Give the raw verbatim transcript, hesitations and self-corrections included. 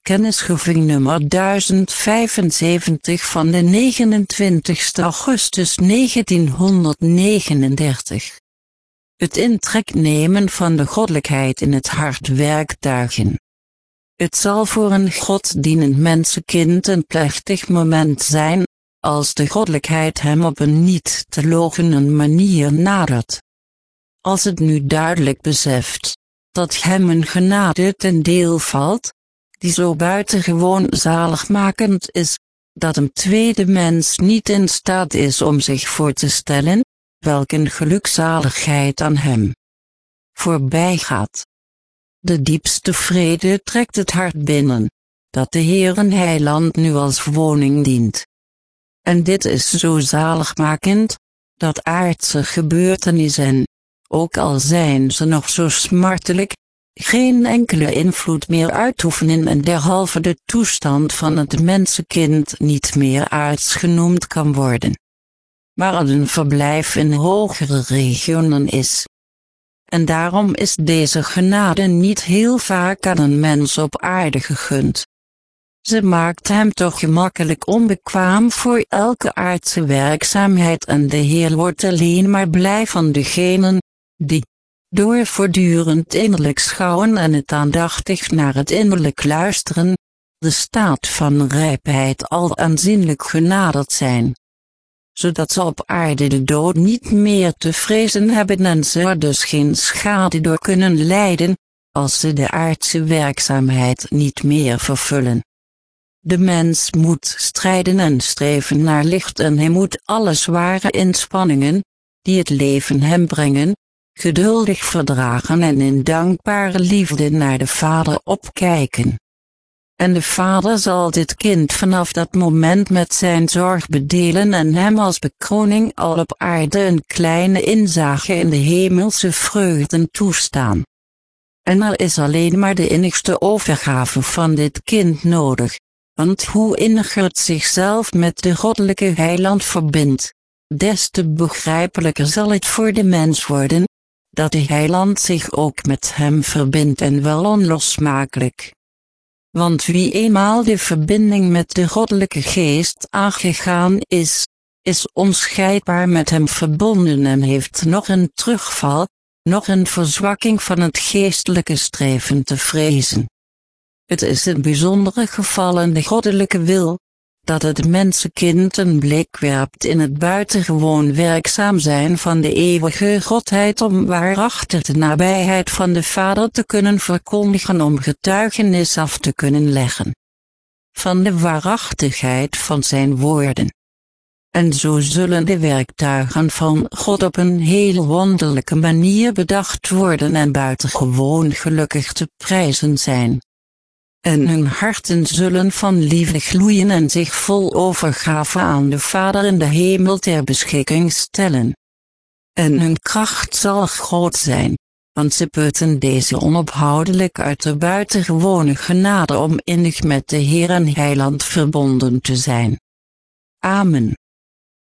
Kennisgeving nummer duizend vijfenzeventig van de negenentwintigste augustus negentienhonderdnegenendertig. Het in trek nemen van de goddelijkheid in het hart werktuigen. Het zal voor een goddienend mensenkind een plechtig moment zijn, als de goddelijkheid hem op een niet te loochenen manier nadert. Als het nu duidelijk beseft, dat hem een genade ten deel valt, die zo buitengewoon zaligmakend is, dat een tweede mens niet in staat is om zich voor te stellen, welk een gelukzaligheid aan hem voorbijgaat. De diepste vrede trekt het hart binnen, dat de Heer Heiland nu als woning dient. En dit is zo zaligmakend, dat aardse gebeurtenissen, ook al zijn ze nog zo smartelijk, geen enkele invloed meer uitoefenen en derhalve de toestand van het mensenkind niet meer aards genoemd kan worden, maar een verblijf in hogere regionen is. En daarom is deze genade niet heel vaak aan een mens op aarde gegund. Ze maakt hem toch gemakkelijk onbekwaam voor elke aardse werkzaamheid en de Heer wordt alleen maar blij van degenen, die, door voortdurend innerlijk schouwen en het aandachtig naar het innerlijk luisteren, de staat van rijpheid al aanzienlijk genaderd zijn, zodat ze op aarde de dood niet meer te vrezen hebben en ze er dus geen schade door kunnen lijden, als ze de aardse werkzaamheid niet meer vervullen. De mens moet strijden en streven naar licht en hij moet alle zware inspanningen, die het leven hem brengen, geduldig verdragen en in dankbare liefde naar de Vader opkijken. En de Vader zal dit kind vanaf dat moment met zijn zorg bedelen en hem als bekroning al op aarde een kleine inzage in de hemelse vreugden toestaan. En er is alleen maar de innigste overgave van dit kind nodig, want hoe inniger het zichzelf met de goddelijke Heiland verbindt, des te begrijpelijker zal het voor de mens worden, dat de Heiland zich ook met hem verbindt en wel onlosmakelijk. Want wie eenmaal de verbinding met de goddelijke geest aangegaan is, is onscheidbaar met hem verbonden en heeft nog een terugval, nog een verzwakking van het geestelijke streven te vrezen. Het is in bijzondere gevallen de goddelijke wil, dat het mensenkind een blik werpt in het buitengewoon werkzaam zijn van de eeuwige Godheid om waarachtig de nabijheid van de Vader te kunnen verkondigen om getuigenis af te kunnen leggen van de waarachtigheid van zijn woorden. En zo zullen de werktuigen van God op een heel wonderlijke manier bedacht worden en buitengewoon gelukkig te prijzen zijn. En hun harten zullen van liefde gloeien en zich vol overgave aan de Vader in de hemel ter beschikking stellen. En hun kracht zal groot zijn, want ze putten deze onophoudelijk uit de buitengewone genade om innig met de Heer en Heiland verbonden te zijn. Amen.